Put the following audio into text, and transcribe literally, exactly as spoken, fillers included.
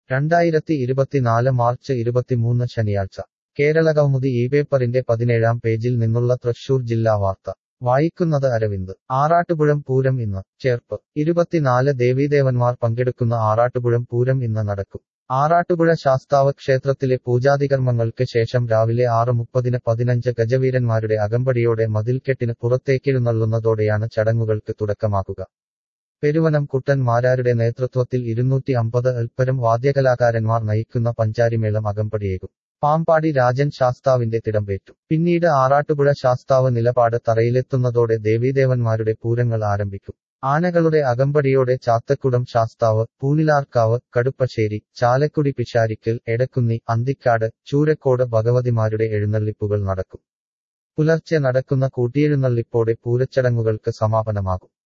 രണ്ടായിരത്തി ഇരുപത്തിനാല് മാർച്ച് ഇരുപത്തിമൂന്ന് ശനിയാഴ്ച കേരളകൗമുദി ഈ പേപ്പറിന്റെ പതിനേഴാം പേജിൽ നിന്നുള്ള തൃശൂർ ജില്ലാ വാർത്ത വായിക്കുന്നത് അരവിന്ദ്. ആറാട്ടുപുഴം പൂരം ഇന്ന്. ചേർപ്പ്. ഇരുപത്തിനാല് ദേവീദേവന്മാർ പങ്കെടുക്കുന്ന ആറാട്ടുപുഴം പൂരം ഇന്ന് നടക്കും. ആറാട്ടുപുഴ ശാസ്താവ് ക്ഷേത്രത്തിലെ പൂജാതികർമ്മങ്ങൾക്ക് ശേഷം രാവിലെ ആറ് മുപ്പതിന് പതിനഞ്ച് ഗജവീരന്മാരുടെ അകമ്പടിയോടെ മതിൽക്കെട്ടിന് പുറത്തേക്കെഴുന്നള്ളുന്നതോടെയാണ് ചടങ്ങുകൾക്ക് തുടക്കമാകുക. പെരുവനം കുട്ടൻ മാരാരുടെ നേതൃത്വത്തിൽ ഇരുന്നൂറ്റി അമ്പത് അൽപ്പരം വാദ്യകലാകാരന്മാർ നയിക്കുന്ന പഞ്ചാരിമേളം അകമ്പടിയേകും. പാമ്പാടി രാജൻ ശാസ്താവിന്റെ തിടമ്പേറ്റും. പിന്നീട് ആറാട്ടുപുഴ ശാസ്താവ് നിലപാട് തറയിലെത്തുന്നതോടെ ദേവീദേവന്മാരുടെ പൂരങ്ങൾ ആരംഭിക്കും. ആനകളുടെ അകമ്പടിയോടെ ചാത്തക്കുടം ശാസ്താവ്, പൂനിലാർക്കാവ്, കടുപ്പശ്ശേരി, ചാലക്കുടി പിഷാരിക്കൽ, എടക്കുന്നി, അന്തിക്കാട്, ചൂരക്കോട് ഭഗവതിമാരുടെ എഴുന്നള്ളിപ്പുകൾ നടക്കും. പുലർച്ചെ നടക്കുന്ന കൂട്ടിയെഴുന്നള്ളിപ്പോടെ പൂരച്ചടങ്ങുകൾക്ക് സമാപനമാകും.